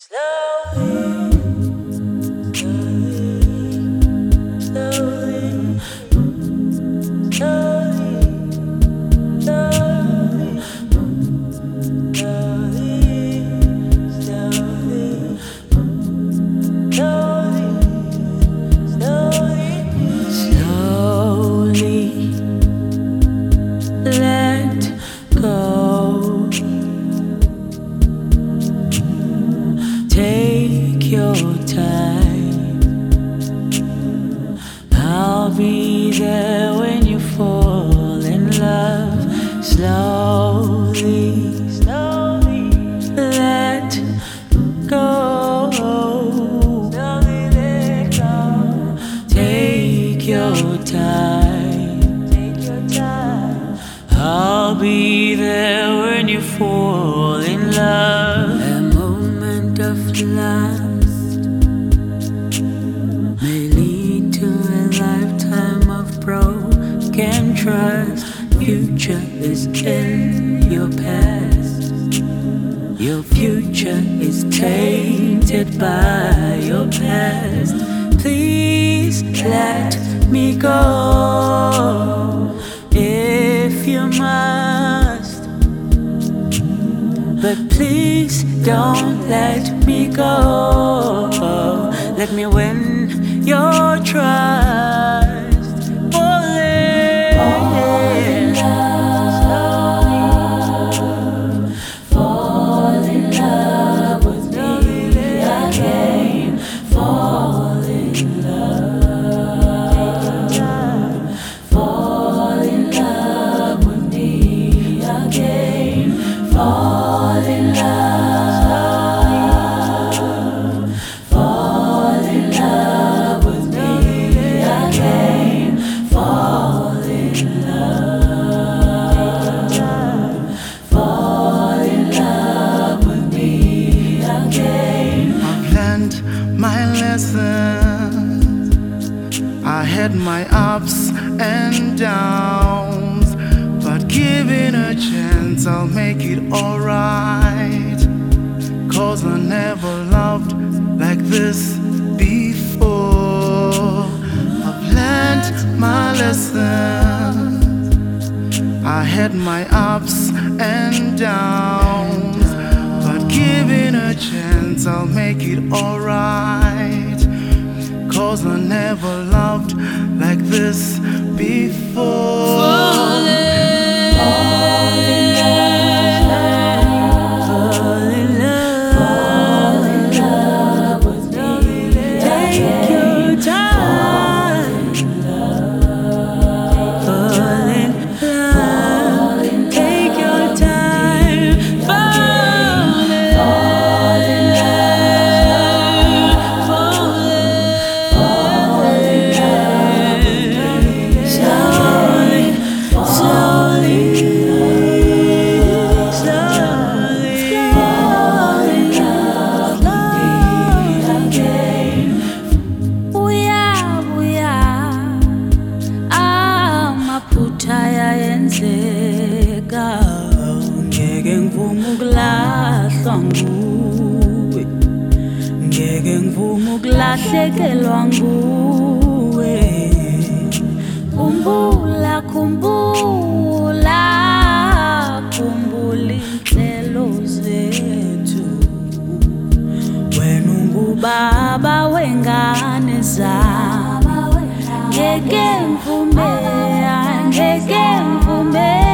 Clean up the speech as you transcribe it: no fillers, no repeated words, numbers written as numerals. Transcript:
Take your time. I'll be there when you fall in love. Slowly, slowly let go. Slowly let go. Take your time. Take your time. I'll be there when you fall in love. Of lust may lead to a lifetime of broken trust. Future is in your past. Your future is tainted by your past. Please let me go if you must, but please don't let me go. Let me win your trust. Fall in love. Fall in love with me again. Fall in love. Fall in love with me again. Fall in love. My lessons, I had my ups and downs, but given a chance I'll make it alright. 'Cause I never loved like this before. I've learned my lessons, I had my ups and downs, but given a chance I'll make it alright. 'Cause I never loved like this before. Fall in love. Fall in love with me. Take your time. Fall in love. Take your time. Fall in ngeke ngivume ukulahlwa nguwe, ngeke ngivume ukulahlekelwa nguwe. Khumbula, khumbula, khumbula inhlelo zethu. Wena ungubaba wengane zami. Ngeke ngivume, ngeke ngivume.